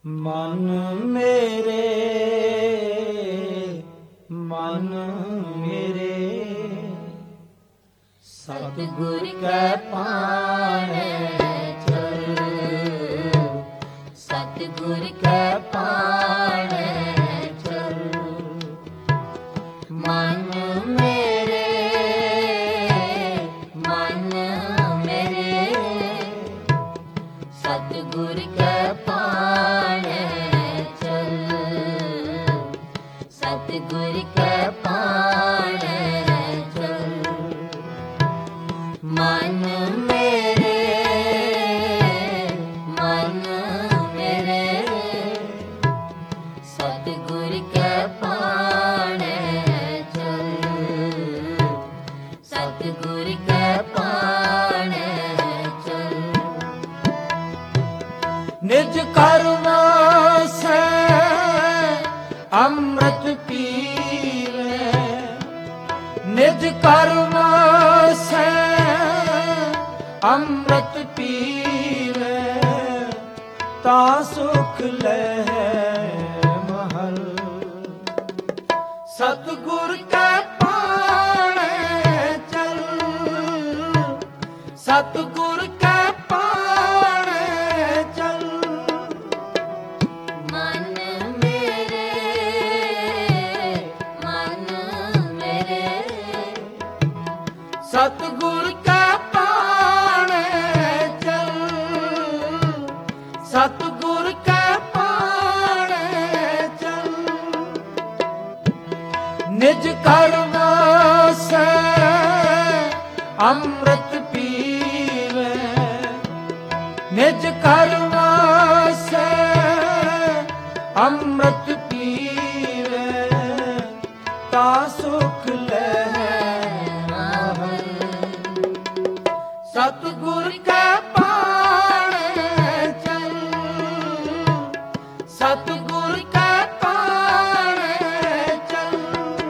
ਮਨ ਮੇਰੇ, ਮਨ ਮੇਰੇ, ਸਤਿਗੁਰ ਕੈ ਪਾਣੈ ਚਲ, ਸਤਿਗੁਰ ਕੈ ਪਾਣੈ ਚਲ। ਮਨ ਮੇਰੇ, ਮਨ ਮੇਰੇ, ਸਤਿਗੁਰ ਕੈ ਪਾਣੈ ਚਲ, ਸਤਿਗੁਰ ਕੈ ਪਾਣੈ ਚਲ। ਮਨ ਮੇਰੇ, ਮਨ ਮੇਰੇ, ਸਤਿਗੁਰ ਕੈ ਪਾਣੈ ਚਲ, ਸਤਿਗੁਰ ਕੈ ਪਾਣੈ ਚਲ। ਨਿਜ ਘਰ ਵਾਸੈ ਅੰਮ੍ਰਿਤ ਪੀਵੈ, ਨਿਜ ਘਰ ਵਾਸੈ ਅੰਮ੍ਰਿਤ ਪੀਵੈ, ਤਾਂ ਸੁਖ ਲਹੈ ਮਹਲ। ਸਤਿਗੁਰ ਕੈ ਪਾਣੈ ਚਲ, ਸਤਿਗੁਰ ਕੈ ਪਾਣੈ ਚਲ। ਮਨ ਮੇਰੇ, ਮਨ ਮੇਰੇ, ਸਤਿਗੁਰ ਕੈ ਪਾਣੈ ਚਲ, ਸਤਿਗੁਰ ਕੈ ਪਾਣੈ ਚਲ। ਨਿਜ ਘਰ ਵਾਸੈ ਅੰਮ੍ਰਿਤ ਪੀਵੈ, ਨਿਜ ਘਰ ਵਾਸੈ ਅੰਮ੍ਰਿਤ ਪੀਵੈ, ਤਾਂ ਸੁਖ ਲਹੈ ਮਹਲ। ਸਤਿਗੁਰ ਕੈ ਪਾਣੈ ਚਲ, ਸਤਿਗੁਰ ਕੈ ਪਾਣੈ ਚਲ।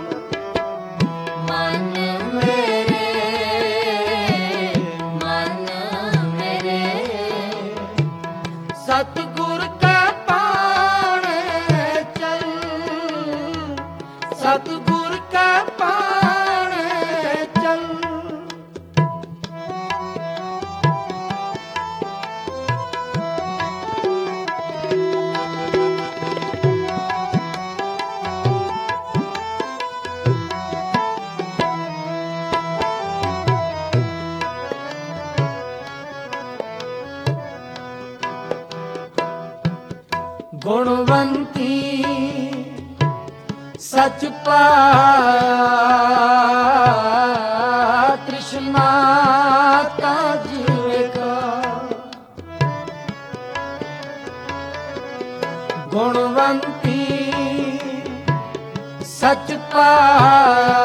ਮਨ ਮੇਰੇ, ਮਨ ਮੇਰੇ, ਸਤਿਗੁਰ ਕੈ ਪਾਣੈ ਚਲ, ਸਤਿਗੁਰ ਕੈ ਪਾਣੈ ਚਲ। ਗੁਣਵੰਤੀ ਸਚ ਪਾਇਆ, ਤ੍ਰਿਸ਼ਨਾ ਤਜ ਵੇਖਾ। ਗੁਣਵੰਤੀ ਸਚ ਪਾਇਆ,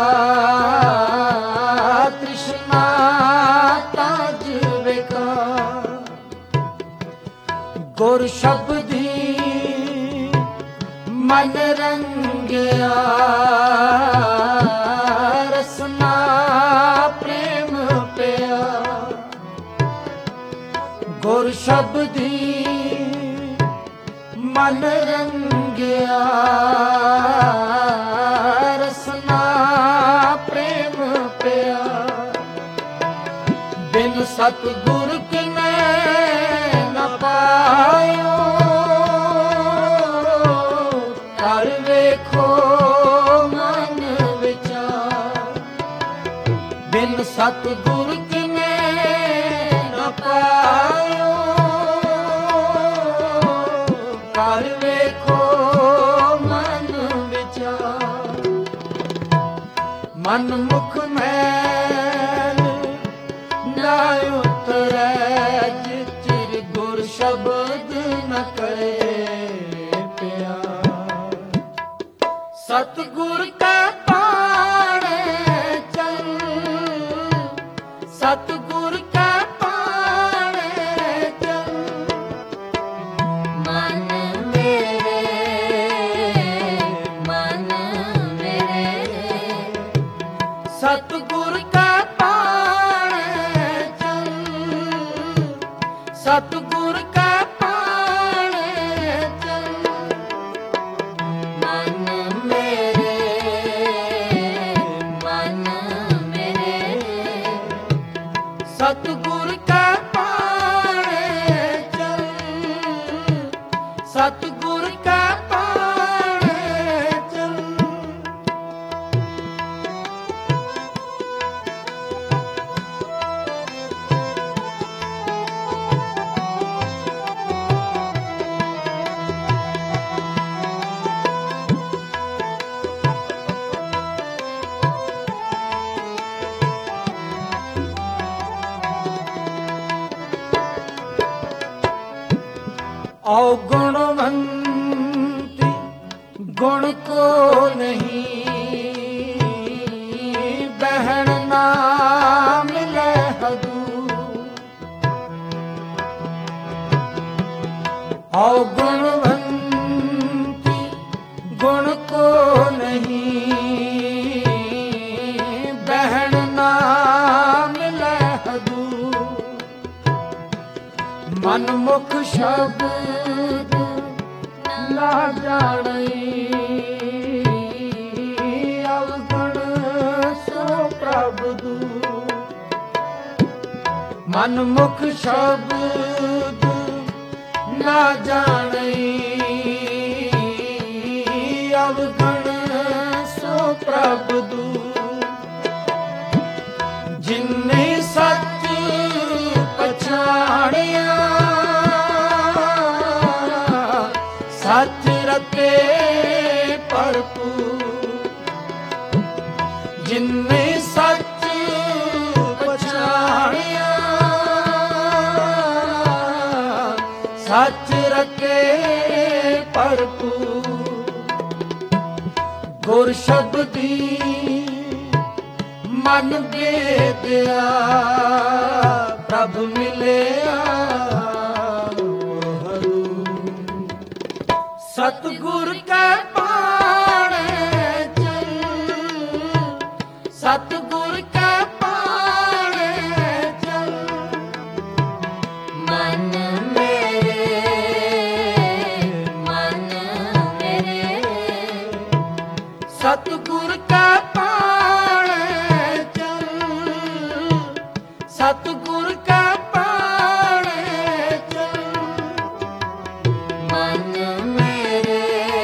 ਤ੍ਰਿਸ਼ਨਾ ਤਜ ਵੇਖਾ। ਗੁਰ ਸ਼ਬਦੀ ਮਨ ਰੰਗਿਆ, ਰਸਨਾ ਪ੍ਰੇਮ ਪਿਆ। ਗੁਰ ਸ਼ਬਦੀ ਮਨ ਰੰਗਿਆ, ਰਸਨਾ ਪ੍ਰੇਮ ਪਿਆ। ਬਿਨ ਸਤਿਗੁਰ ਕਿਨੈ ਨ ਪਾਇਓ, ਕਰ ਵੇਖੋ ਮਨ ਵਿਚਾਰ। ਬਿਨ ਸਤਿਗੁਰ ਕਿਨੈ ਨ ਪਾਇਓ, ਕਰ ਵੇਖੋ ਮਨ ਵਿਚਾਰ। ਮਨ ਮੁਖ ਮੈਲ ਨਾ ਉਤਰੈ, ਜਿਸ ਚਿਰ ਗੁਰ ਸ਼ਬਦ ਨ ਕਰੇ ਪਿਆਰ। ਸਤਿਗੁਰ ਕੈ ਪਾਣੈ ਚਲ, ਸਤਿਗੁਰ ਕੈ ਪਾਣੈ ਚਲ। ਮਨ ਮੇਰੇ, ਮਨ ਮੇਰੇ, ਸਤਿਗੁਰ ਕੈ ਪਾਣੈ ਚਲ, ਸਤਿਗੁਰ ਕੈ ਪਾਣੈ अवगुणवंती गुण को नहीं, बहन ना मिले हदू। अवगुणवंती गुण को नहीं, बहन ना मिले हदू। मन मुख शब्द ना जाने, अवगुण सो प्रभु दू। मन मुख शब्द ना जाने, अवगुण सो प्रभु दू। जिन्ने सच पछाणिया, सच रते भरपूर। जिन्ने सच पछाणिया, सच रते भरपूर। गुर शब्दी मन बेदिया, प्रभु मिलिया हरू। सतगुर का पाणे चल, सतगुर का पाणे चल। मन मेरे सतगुर का पाणे चल, सतगुर का पाणे चल। मन मेरे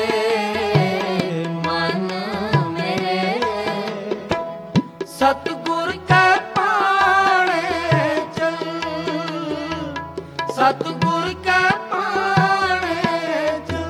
सतगुर का पाणे चल, सतगुर का पाणे चल।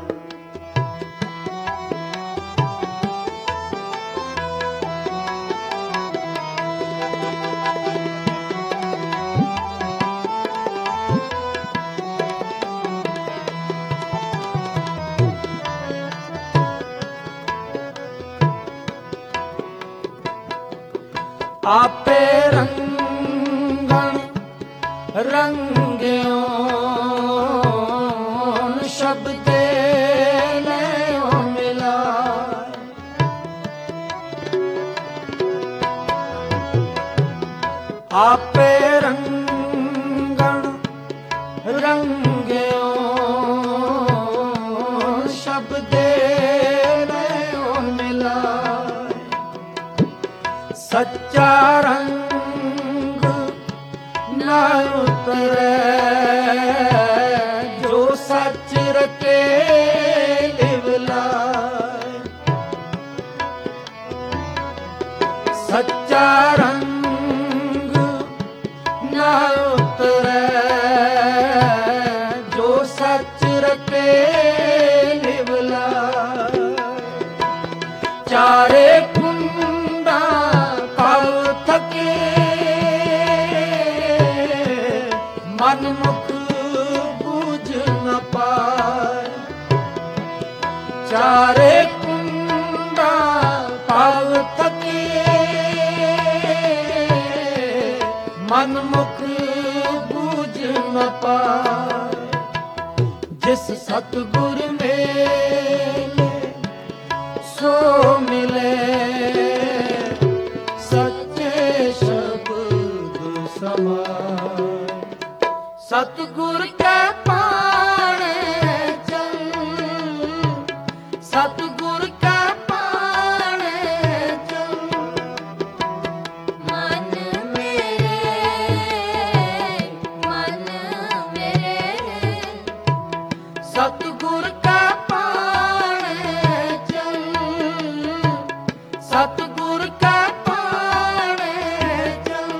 आपे रंगन रंग्यों, शब्दे नयो मिला। आपे रंगन रंग्यों, शब्दे नयो मिला। सच्चा रंग ना उतरे, जो सच रटे लिवलाए। सच्चा रंग ना उतरे, जो सच रटे लिवलाए। चारे कुंडा थके, मन मुख बूझ न पाए। चारे कुंडा पाव थके, मन मुख बूझ न पाए। जिस सतगुर मेले सो मिले, सच्चे शब्द समाए। सतगुर का पाणे चल, सतगुर का पाणे चल। मन मेरे सतगुर का पाणे चल, सतगुर का पाणे चल।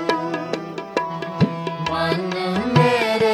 मन मेरे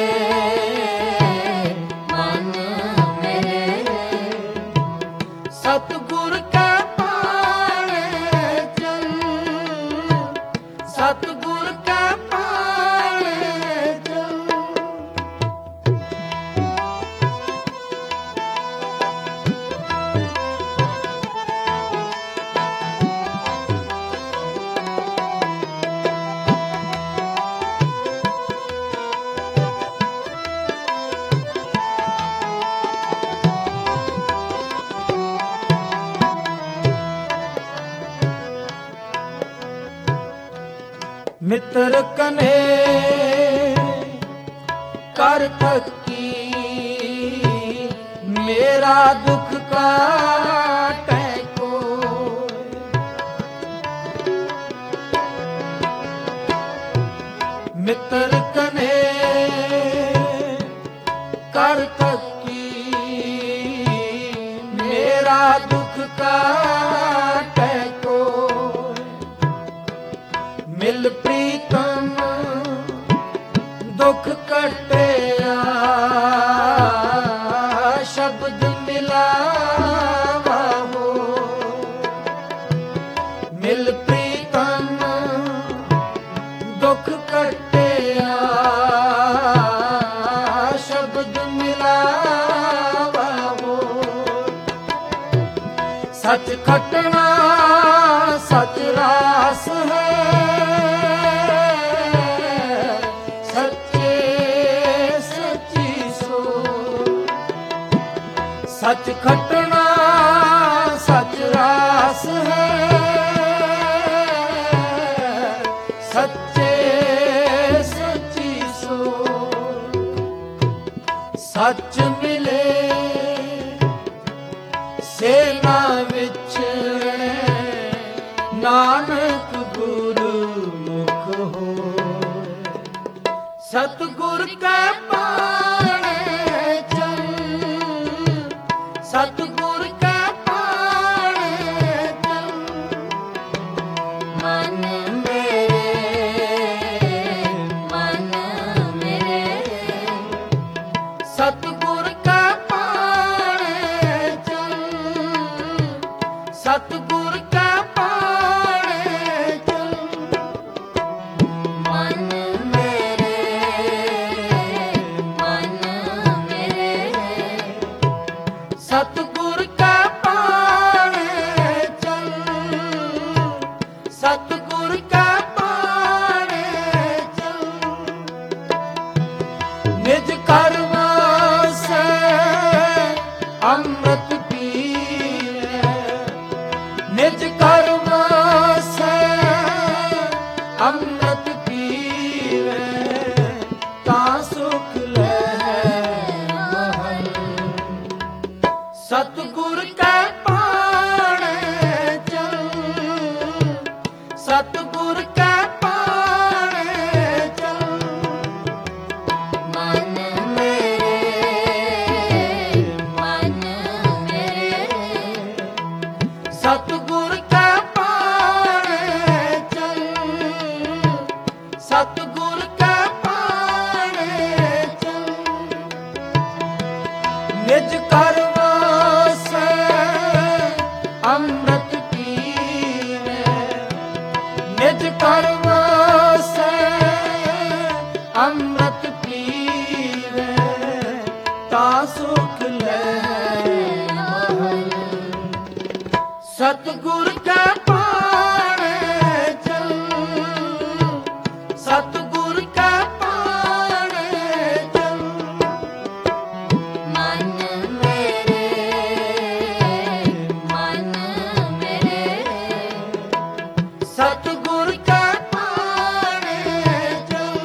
ਮਿੱਤਰ ਕਨੇ ਕਰ ਥਕੀ ਮੇਰਾ ਦੁੱਖ ਕਾਟੈ ਕੋਇ। ਮਿੱਤਰ ਕਨੇ ਕਰ ਥਕੀ ਮੇਰਾ ਦੁੱਖ ਕਾਟੈ ਕੋਇ। ਮਿਲ ਪ੍ਰੀਤਮ ਦੁੱਖ ਕਟਿਆ ਸ਼ਬਦ ਮਿਲਾਵਾ ਹੋ। ਮਿਲ ਪ੍ਰੀਤਮ ਦੁੱਖ ਕਟਿਆ ਸ਼ਬਦ ਮਿਲਾਵਾ ਹੋ। ਸੱਚ ਖਟਣਾ ਸੱਚ ਰਾਸ ਹੈ ਸੱਚ ਖਟਣਾ ਸੱਚ ਰਾਸ ਹੈ ਸੱਚੇ ਸੱਚੀ ਸੋ। ਸੱਚ ਮਿਲੇ ਸੇ ਨਾ ਵਿਛੜੇ ਨਾਨਕ ਗੁਰੂ ਮੁਖ ਹੋਇ। ਸਤਿਗੁਰ ਕੈ ਪਾਣੇ ਚਲ ਸਤਿਗੁਰ ਕੈ ਪਾਣੇ ਚਲ। ਮਨ ਮੇਰੇ ਸਤਿਗੁਰ ਕੈ ਪਾਣੇ ਚਲ ਸਤਿਗੁਰ ਕੈ ਪਾਣੇ ਚਲ। ਮਨ ਮੇਰੇ ਸਤਿਗੁਰ ਕੈ ਪਾਣੇ ਚਲ ਸਤਿਗੁਰ ਕੈ ਪਾਣੇ ਚਲ। ਨਿਜ ਘਰ ਵਾਸੈ ਅੰਮ੍ਰਿਤ ਪੀਵੈ ਨਿਜ ਘਰ ਵਾਸੈ ਅੰਮ੍ਰਿਤ ਪੀਵੈ ਤਾਂ ਸੁਖ ਲਹੈ ਮਹਲ। ਸਤਿਗੁਰ ਕੈ ਪਾਣੇ ਚਲ ਸਤਿਗੁਰ ਕੈ ਪਾਣੇ ਚਲ। ਮਨ ਮੇਰੇ ਸਤਿਗੁਰ ਕੈ ਪਾਣੇ ਚਲ ਸਤਿਗੁਰ ਕੈ ਪਾਣੇ ਚਲ। ਨਿਜ ਘਰ ਵਾਸੈ ਅੰਮ੍ਰਿਤ ਪੀਵੈ ਨਿਜ ਘਰ ਵਾਸੈ ਅੰਮ੍ਰਿਤ ਪੀਵੈ ਤਾਂ ਸੁਖ ਲਹੈ ਮਹਲ। ਸਤਿਗੁਰ ਕੈ ਪਾਣੇ ਚਲ ਸਤਿਗੁਰ ਕੈ ਪਾਣੇ ਚਲ। ਮਨ ਮੇਰੇ ਸਤਿਗੁਰ ਕੈ ਪਾਣੇ ਚਲ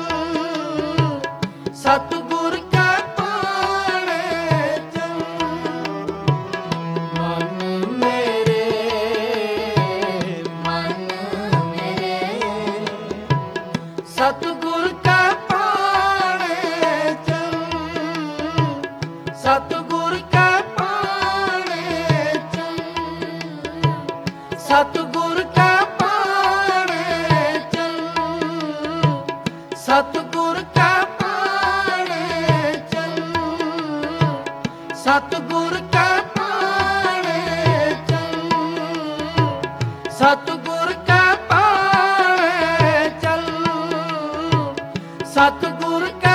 ਸਤਿਗੁਰ ਕੈ ਪਾਣੇ ਚਲ। ਮਨ ਮੇਰੇ ਸਤਿਗੁਰ ਕੈ ਪਾਣੇ ਚਲ ਸਤਿਗੁਰ ਕੈ ਪਾਣੇ ਚਲ ਸਤਿਗੁਰ ਕੈ ਪਾਣੇ ਚਲ ਸਤਿਗੁਰ ਕੈ ਪਾਣੇ ਚਲ ਸਤਿਗੁਰ ਕੈ ਪਾਣੇ ਚਲ ਸਤਿਗੁਰ ਕੈ ਪਾਣੇ ਚਲ ਸਤਿਗੁਰ ਕੈ